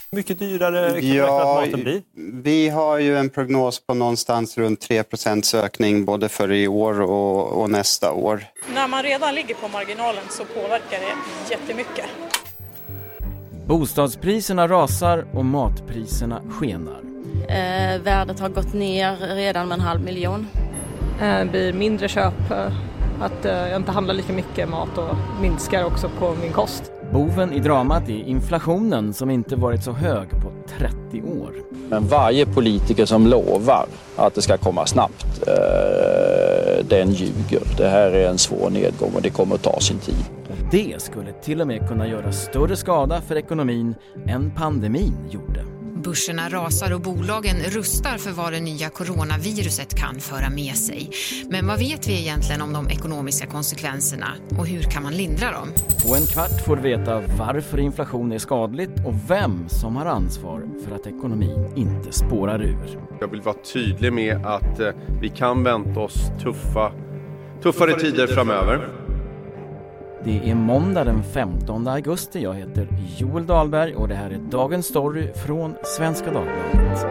Mycket dyrare kan maten bli? Vi har ju en prognos på någonstans runt 3% ökning både för i år och nästa år. När man redan ligger på marginalen så påverkar det jättemycket. Bostadspriserna rasar och matpriserna skenar. Värdet har gått ner redan med 500 000. Det blir mindre köp, att jag inte handlar lika mycket mat och minskar också på min kost. Boven i dramat är inflationen som inte varit så hög på 30 år. Men varje politiker som lovar att det ska komma snabbt, den ljuger. Det här är en svår nedgång och det kommer att ta sin tid. Det skulle till och med kunna göra större skada för ekonomin än pandemin gjorde. Börserna rasar och bolagen rustar för vad det nya coronaviruset kan föra med sig. Men vad vet vi egentligen om de ekonomiska konsekvenserna och hur kan man lindra dem? På en kvart får du veta varför inflation är skadligt och vem som har ansvar för att ekonomin inte spårar ur. Jag vill vara tydlig med att vi kan vänta oss tuffare tider framöver. Det är måndag den 15 augusti. Jag heter Joel Dahlberg och det här är dagens story från Svenska Dagbladet.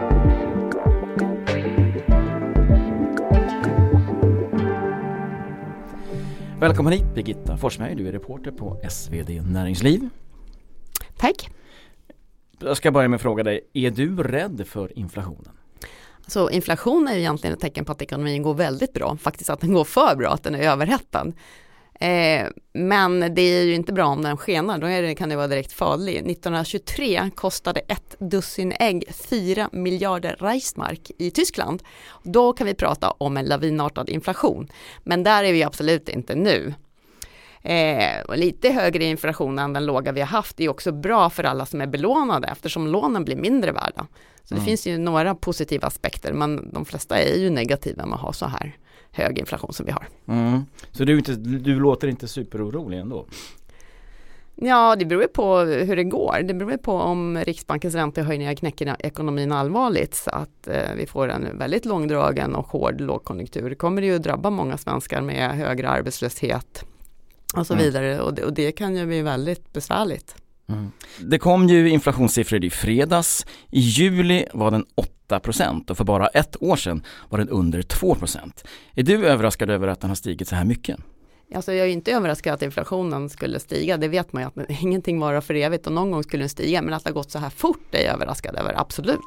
Välkommen hit Birgitta Forsberg, du är reporter på SvD Näringsliv. Tack. Jag ska börja med att fråga dig, är du rädd för inflationen? Så inflation är egentligen ett tecken på att ekonomin går väldigt bra. Faktiskt att den går för bra, att den är överhettad. Men det är ju inte bra om den skenar, då kan det vara direkt farlig. 1923 kostade ett dussin ägg 4 miljarder Reichsmark i Tyskland. Då kan vi prata om en lavinartad inflation. Men där är vi absolut inte nu. Och lite högre inflation än den låga vi har haft är också bra för alla som är belånade eftersom lånen blir mindre värda. Så det finns ju några positiva aspekter, men de flesta är ju negativa med att ha så här hög inflation som vi har. Så du låter inte superorolig ändå? Ja, det beror på hur det går. Det beror på om Riksbankens räntehöjningar knäcker ekonomin allvarligt så att vi får en väldigt långdragen och hård lågkonjunktur. Det kommer ju att drabba många svenskar med högre arbetslöshet och så vidare. Och det kan ju bli väldigt besvärligt. Det kom ju inflationssiffror i fredags. I juli var den 8% och för bara ett år sedan var den under 2%. Är du överraskad över att den har stigit så här mycket? Alltså jag är inte överraskad att inflationen skulle stiga. Det vet man ju att ingenting varar för evigt och någon gång skulle den stiga. Men att det har gått så här fort är jag överraskad över, absolut.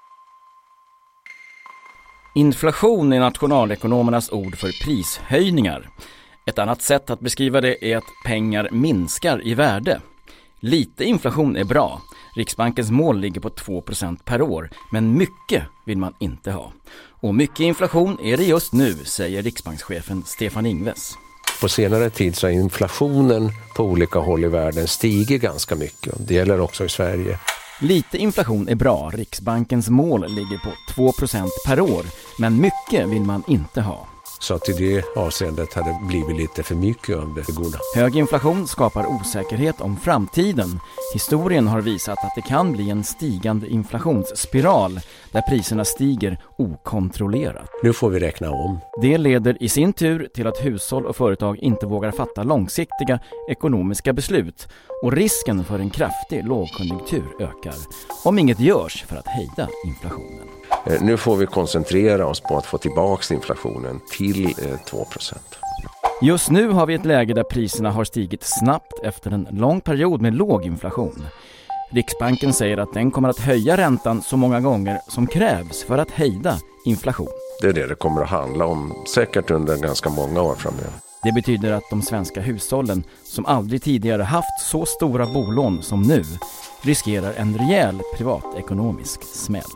Inflation är nationalekonomernas ord för prishöjningar. Ett annat sätt att beskriva det är att pengar minskar i värde. Lite inflation är bra. Riksbankens mål ligger på 2% per år, men mycket vill man inte ha. Och mycket inflation är det just nu, säger riksbankschefen Stefan Ingves. På senare tid så har inflationen på olika håll i världen stigit ganska mycket. Det gäller också i Sverige. Lite inflation är bra. Riksbankens mål ligger på 2% per år, men mycket vill man inte ha. Så att i det avseendet hade det blivit lite för mycket av det goda. Hög inflation skapar osäkerhet om framtiden. Historien har visat att det kan bli en stigande inflationsspiral där priserna stiger okontrollerat. Nu får vi räkna om. Det leder i sin tur till att hushåll och företag inte vågar fatta långsiktiga ekonomiska beslut och risken för en kraftig lågkonjunktur ökar om inget görs för att hejda inflationen. Nu får vi koncentrera oss på att få tillbaka inflationen till 2%. Just nu har vi ett läge där priserna har stigit snabbt efter en lång period med låg inflation. Riksbanken säger att den kommer att höja räntan så många gånger som krävs för att hejda inflation. Det är det kommer att handla om säkert under ganska många år framöver. Det betyder att de svenska hushållen som aldrig tidigare haft så stora bolån som nu riskerar en rejäl privatekonomisk smäll.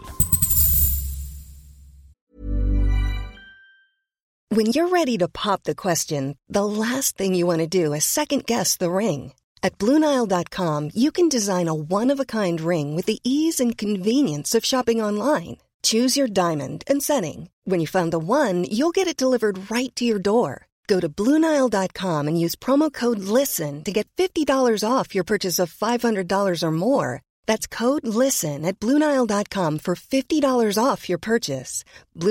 When you're ready to pop the question, the last thing you want to do is second-guess the ring. At BlueNile.com, you can design a one-of-a-kind ring with the ease and convenience of shopping online. Choose your diamond and setting. When you find the one, you'll get it delivered right to your door. Go to BlueNile.com and use promo code LISTEN to get $50 off your purchase of $500 or more. That's code LISTEN at BlueNile.com for $50 off your purchase.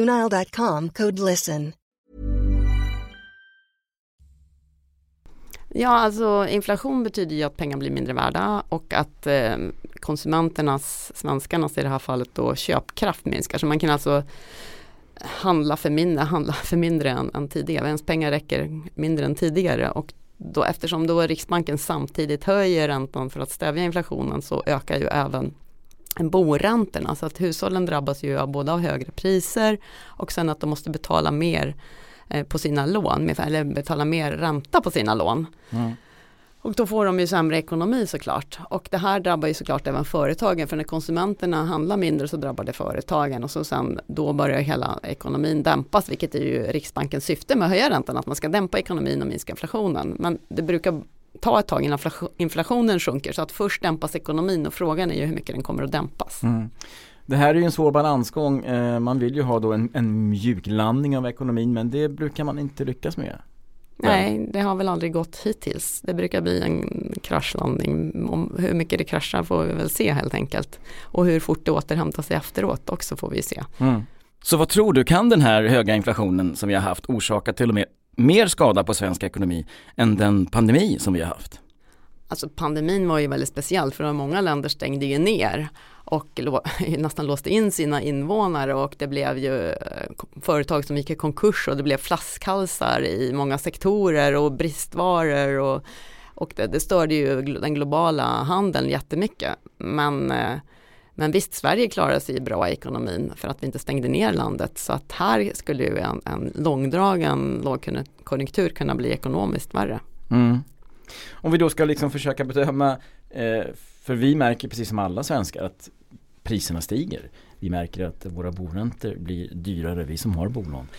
BlueNile.com, code LISTEN. Ja, alltså inflation betyder ju att pengar blir mindre värda och att svenskarnas i det här fallet då köpkraft minskar. Så man kan alltså handla för mindre än tidigare. Ens pengar räcker mindre än tidigare och då, eftersom då Riksbanken samtidigt höjer räntan för att stävja inflationen så ökar ju även boräntorna. Så att hushållen drabbas ju både av högre priser och sen att de måste betala mer på sina lån, eller betala mer ränta på sina lån. Mm. Och då får de ju sämre ekonomi såklart. Och det här drabbar ju såklart även företagen. För när konsumenterna handlar mindre så drabbar det företagen. Och så sen då börjar hela ekonomin dämpas. Vilket är ju Riksbankens syfte med att höja räntan. Att man ska dämpa ekonomin och minska inflationen. Men det brukar ta ett tag innan inflationen sjunker. Så att först dämpas ekonomin och frågan är ju hur mycket den kommer att dämpas. Mm. Det här är ju en svår balansgång. Man vill ju ha då en mjuklandning av ekonomin. Men det brukar man inte lyckas med. Nej, det har väl aldrig gått hittills. Det brukar bli en kraschlandning. Om hur mycket det kraschar får vi väl se helt enkelt. Och hur fort det återhämtar sig efteråt också får vi se. Mm. Så vad tror du, kan den här höga inflationen som vi har haft orsaka till och med mer skada på svensk ekonomi än den pandemi som vi har haft? Alltså pandemin var ju väldigt speciell för många länder stängde ju ner och nästan låste in sina invånare och det blev ju företag som gick i konkurs och det blev flaskhalsar i många sektorer och bristvaror och det störde ju den globala handeln jättemycket. Men visst, Sverige klarade sig bra i ekonomin för att vi inte stängde ner landet så att här skulle ju en långdragen lågkonjunktur kunna bli ekonomiskt värre. Mm. Om vi då ska liksom försöka bedöma, för vi märker precis som alla svenskar att priserna stiger. Vi märker att våra boräntor blir dyrare, vi som har bolån.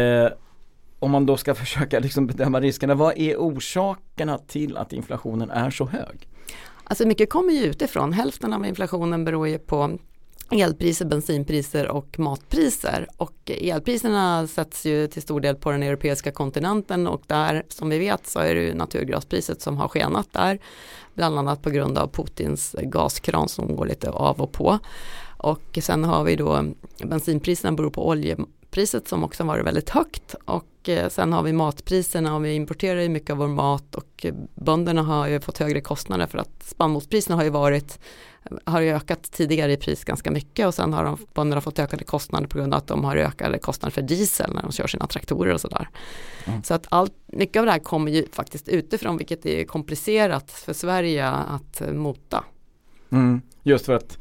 Om man då ska försöka liksom bedöma riskerna, vad är orsakerna till att inflationen är så hög? Alltså mycket kommer ju utifrån. Hälften av inflationen beror ju på elpriser, bensinpriser och matpriser. Och elpriserna sätts ju till stor del på den europeiska kontinenten och där som vi vet så är det ju naturgaspriset som har skenat där. Bland annat på grund av Putins gaskran som går lite av och på. Och sen har vi då bensinpriserna beror på oljepriset som också varit väldigt högt och sen har vi matpriserna och vi importerar ju mycket av vår mat och bönderna har ju fått högre kostnader för att spannmålspriserna har ju ökat tidigare i pris ganska mycket och sen har bönderna fått ökade kostnader på grund av att de har ökade kostnader för diesel när de kör sina traktorer och sådär. Mm. Så att mycket av det här kommer ju faktiskt utifrån vilket är komplicerat för Sverige att mota. Mm. Just för att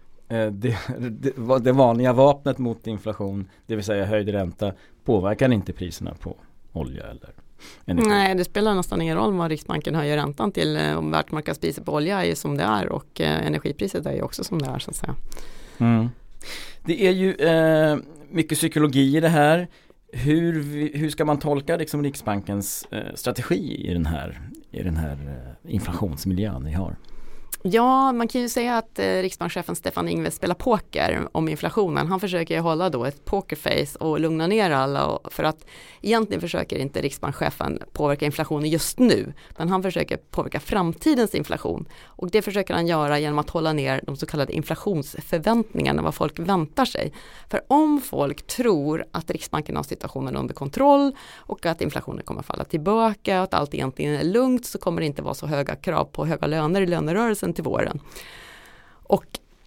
det vanliga vapnet mot inflation, det vill säga höjd ränta, påverkar inte priserna på olja eller energi. Nej, det spelar nästan ingen roll vad Riksbanken höjer räntan till. Om världsmarknadspriset på olja är ju som det är och energipriset är ju också som det är så att säga. Mm. Det är ju mycket psykologi i det här. Hur ska man tolka liksom Riksbankens strategi i den här inflationsmiljön ni har? Ja, man kan ju säga att riksbankschefen Stefan Ingves spelar poker om inflationen. Han försöker hålla då ett pokerface och lugna ner alla för att egentligen försöker inte riksbankschefen påverka inflationen just nu. Men han försöker påverka framtidens inflation och det försöker han göra genom att hålla ner de så kallade inflationsförväntningarna, vad folk väntar sig. För om folk tror att Riksbanken har situationen under kontroll och att inflationen kommer att falla tillbaka och att allt egentligen är lugnt så kommer det inte vara så höga krav på höga löner i lönerörelsen till våren. Och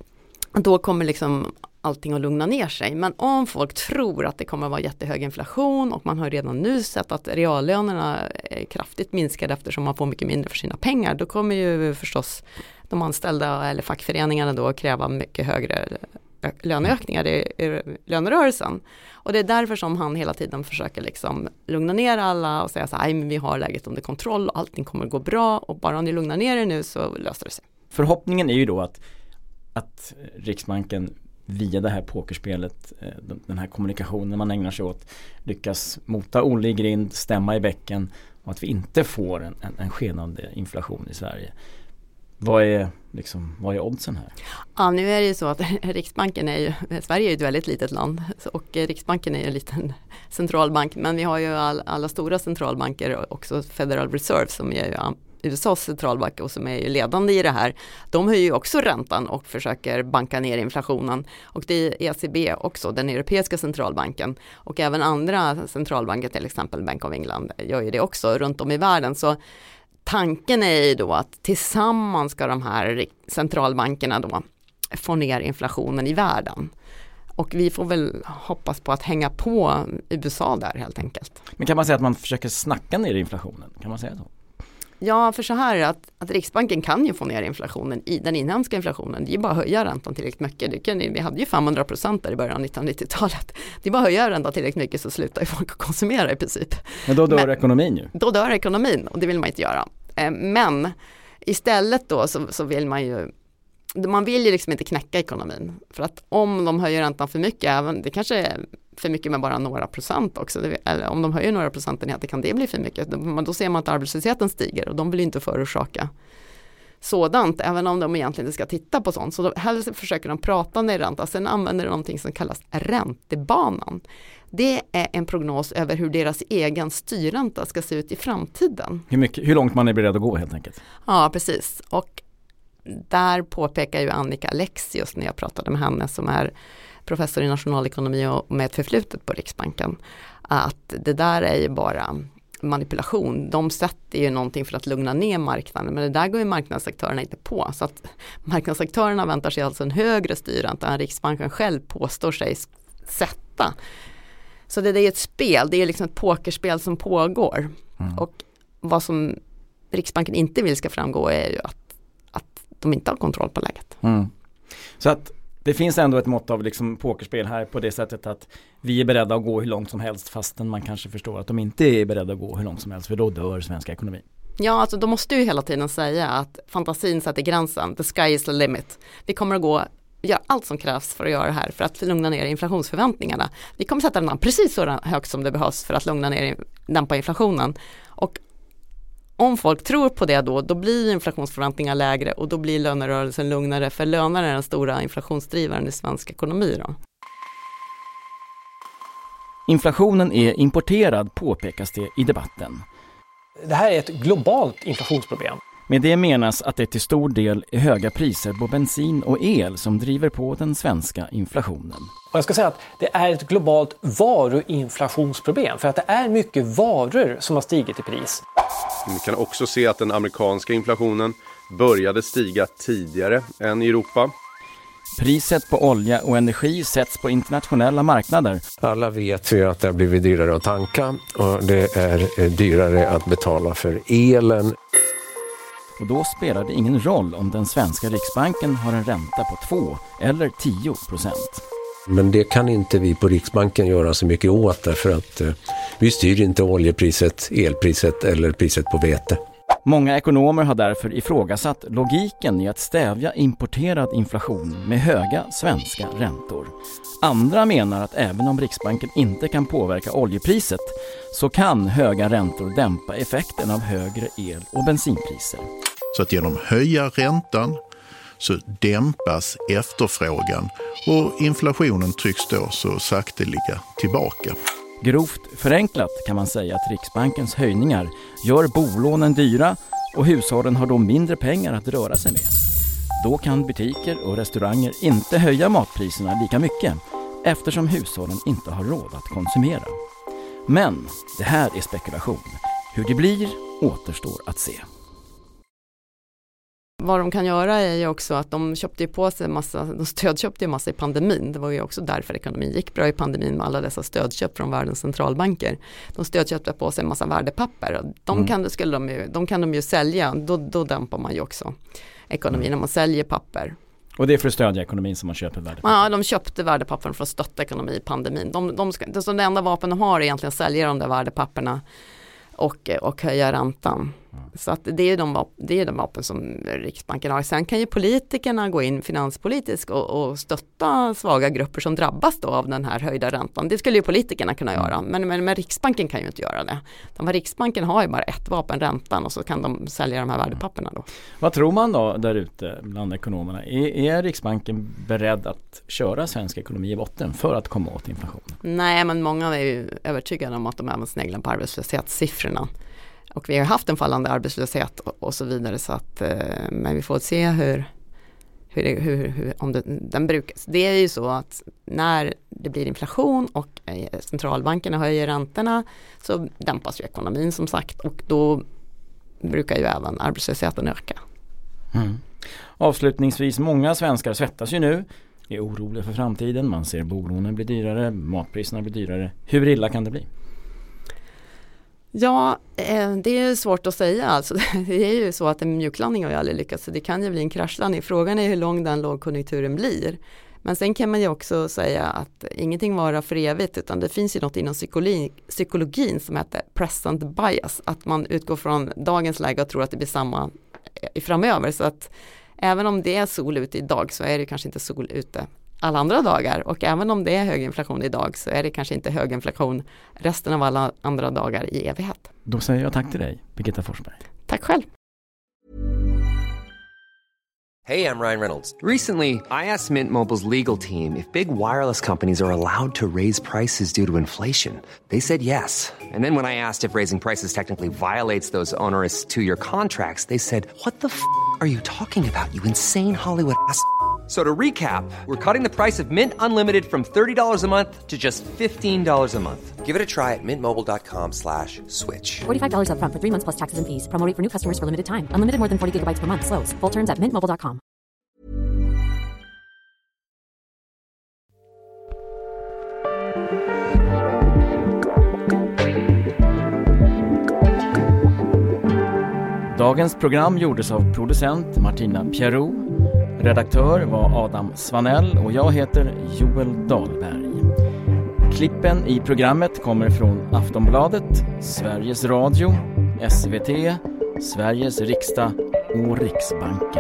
då kommer liksom allting att lugna ner sig. Men om folk tror att det kommer att vara jättehög inflation och man har redan nu sett att reallönerna är kraftigt minskade eftersom man får mycket mindre för sina pengar, då kommer ju förstås de anställda eller fackföreningarna då kräva mycket högre löneökningar i lönerörelsen. Och det är därför som han hela tiden försöker liksom lugna ner alla och säga så här, men vi har läget under kontroll och allting kommer att gå bra och bara om ni lugnar ner er nu så löser det sig. Förhoppningen är ju då att Riksbanken via det här pokerspelet, den här kommunikationen man ägnar sig åt, lyckas mota Olle i grind, stämma i bäcken och att vi inte får en skenande inflation i Sverige. Vad är oddsen här? Ja, nu är det ju så att Sverige är ju ett väldigt litet land och Riksbanken är ju en liten centralbank, men vi har ju alla stora centralbanker, också Federal Reserve som är ju USAs centralbank och som är ju ledande i det här. De höjer ju också räntan och försöker banka ner inflationen. Och det är ECB också, den europeiska centralbanken. Och även andra centralbanker, till exempel Bank of England, gör ju det också runt om i världen. Så tanken är ju då att tillsammans ska de här centralbankerna då få ner inflationen i världen. Och vi får väl hoppas på att hänga på USA där helt enkelt. Men kan man säga att man försöker snacka ner inflationen? Kan man säga så? Ja, för så här är att Riksbanken kan ju få ner inflationen i den inhemska inflationen. Det är bara att höja räntan tillräckligt mycket. Vi hade ju 500% där i början av 1990-talet. Det är bara att höja räntan tillräckligt mycket så slutar ju folk att konsumera i princip. Men då dör ekonomin ju. Då dör ekonomin och det vill man inte göra. Men istället då så vill man vill ju liksom inte knäcka ekonomin. För att om de höjer räntan för mycket, det kanske är för mycket med bara några procent också. Eller om de höjer några procentenheter kan det bli för mycket. Då ser man att arbetslösheten stiger och de vill inte förorsaka sådant, även om de egentligen inte ska titta på sånt. Så då hellre försöker de prata ner ränta. Sen använder de någonting som kallas räntebanan. Det är en prognos över hur deras egen styrränta ska se ut i framtiden. Hur långt man är beredd att gå helt enkelt. Ja, precis. Och där påpekar ju Annika Alexius när jag pratade med henne som är professor i nationalekonomi och med ett förflutet på Riksbanken, att det där är ju bara manipulation. De sätter ju någonting för att lugna ner marknaden, men det där går ju marknadsaktörerna inte på. Så att marknadsaktörerna väntar sig alltså en högre styrränta än Riksbanken själv påstår sig sätta. Så det är ett spel, det är liksom ett pokerspel som pågår. Och vad som Riksbanken inte vill ska framgå är ju att de inte har kontroll på läget. Så att det finns ändå ett mått av liksom pokerspel här på det sättet att vi är beredda att gå hur långt som helst fastän man kanske förstår att de inte är beredda att gå hur långt som helst för då dör svenska ekonomi. Ja, alltså de måste ju hela tiden säga att fantasin sätter gränsen, the sky is the limit. Vi kommer att göra allt som krävs för att göra det här för att lugna ner inflationsförväntningarna. Vi kommer sätta den precis så högt som det behövs för att dämpa inflationen. Och om folk tror på det då blir inflationsförväntningar lägre och då blir lönerörelsen lugnare, för löner är den stora inflationsdrivaren i svensk ekonomi då. Inflationen är importerad, påpekas det i debatten. Det här är ett globalt inflationsproblem. Med det menas att det till stor del är höga priser på bensin och el som driver på den svenska inflationen. Och jag ska säga att det är ett globalt varuinflationsproblem för att det är mycket varor som har stigit i pris. Vi kan också se att den amerikanska inflationen började stiga tidigare än i Europa. Priset på olja och energi sätts på internationella marknader. Alla vet ju att det har blivit dyrare att tanka och det är dyrare att betala för elen. Och då spelar det ingen roll om den svenska Riksbanken har en ränta på 2 eller 10%. Men det kan inte vi på Riksbanken göra så mycket åt därför att vi styr inte oljepriset, elpriset eller priset på vete. Många ekonomer har därför ifrågasatt logiken i att stävja importerad inflation med höga svenska räntor. Andra menar att även om Riksbanken inte kan påverka oljepriset så kan höga räntor dämpa effekten av högre el- och bensinpriser. Så att genom höja räntan så dämpas efterfrågan och inflationen trycks då så sakteliga tillbaka. Grovt förenklat kan man säga att Riksbankens höjningar gör bolånen dyra och hushållen har då mindre pengar att röra sig med. Då kan butiker och restauranger inte höja matpriserna lika mycket eftersom hushållen inte har råd att konsumera. Men det här är spekulation. Hur det blir återstår att se. Vad de kan göra är ju också att de stödköpte ju massa i pandemin. Det var ju också därför ekonomin gick bra i pandemin med alla dessa stödköp från världens centralbanker. De stödköpte på sig en massa värdepapper. De kan de ju sälja. Då dämpar man ju också ekonomin när man säljer papper. Och det är för att stödja ekonomin som man köper värdepapper? Ja, de köpte värdepapper för att stötta ekonomi i pandemin. Det enda vapen de har är egentligen att sälja de där värdepapperna och höja räntan. Så att det är de vapen som Riksbanken har. Sen kan ju politikerna gå in finanspolitiskt och stötta svaga grupper som drabbas då av den här höjda räntan. Det skulle ju politikerna kunna göra. Men Riksbanken kan ju inte göra det. Riksbanken har ju bara ett vapen, räntan, och så kan de sälja de här värdepapperna då. Vad tror man då där ute bland ekonomerna? Är Riksbanken beredd att köra svensk ekonomi i botten för att komma åt inflationen? Nej, men många är ju övertygade om att de även sneglar på arbetslöshetssiffrorna. Och vi har haft en fallande arbetslöshet och så vidare, så att, men vi får se om den brukas. Det är ju så att när det blir inflation och centralbankerna höjer räntorna så dämpas ju ekonomin som sagt, och då brukar ju även arbetslösheten öka. Avslutningsvis, många svenskar svettas ju nu, är oroliga för framtiden, man ser bolånen bli dyrare, matpriserna blir dyrare. Hur illa kan det bli? Ja, det är svårt att säga. Alltså, det är ju så att en mjuklandning har ju aldrig lyckats, så det kan ju bli en kraschlandning. Frågan är hur lång den lågkonjunkturen blir. Men sen kan man ju också säga att ingenting varar för evigt, utan det finns ju något inom psykologin som heter present bias. Att man utgår från dagens läge och tror att det blir samma framöver. Så att även om det är sol ute idag så är det kanske inte sol ute alla andra dagar. Och även om det är hög inflation idag så är det kanske inte hög inflation resten av alla andra dagar i evighet. Då säger jag tack till dig, Birgitta Forsberg. Tack själv. Hey, I'm Ryan Reynolds. Recently, I asked Mint Mobile's legal team if big wireless companies are allowed to raise prices due to inflation. They said yes. And then when I asked if raising prices technically violates those onerous two-year contracts, they said, "What the f*** are you talking about, you insane Hollywood ass?" So to recap, we're cutting the price of Mint Unlimited from $30 a month to just $15 a month. Give it a try at mintmobile.com/switch. $45 up front for 3 months plus taxes and fees. Promo rate for new customers for limited time. Unlimited more than 40 gigabytes per month. Slows full terms at mintmobile.com. Dagens program gjordes av producent Martina Pierrot. Redaktör var Adam Svanell och jag heter Joel Dahlberg. Klippen i programmet kommer från Aftonbladet, Sveriges Radio, SVT, Sveriges riksdag och Riksbanken.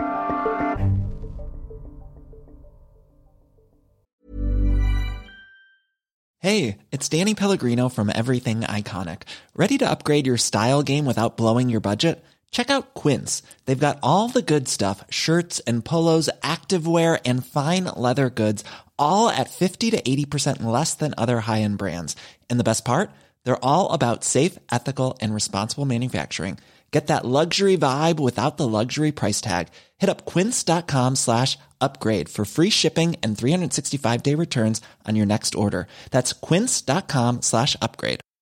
Hey, it's Danny Pellegrino from Everything Iconic. Ready to upgrade your style game without blowing your budget? Check out Quince. They've got all the good stuff, shirts and polos, activewear and fine leather goods, all at 50 to 80% less than other high-end brands. And the best part? They're all about safe, ethical, and responsible manufacturing. Get that luxury vibe without the luxury price tag. Hit up quince.com/upgrade for free shipping and 365-day returns on your next order. That's quince.com/upgrade.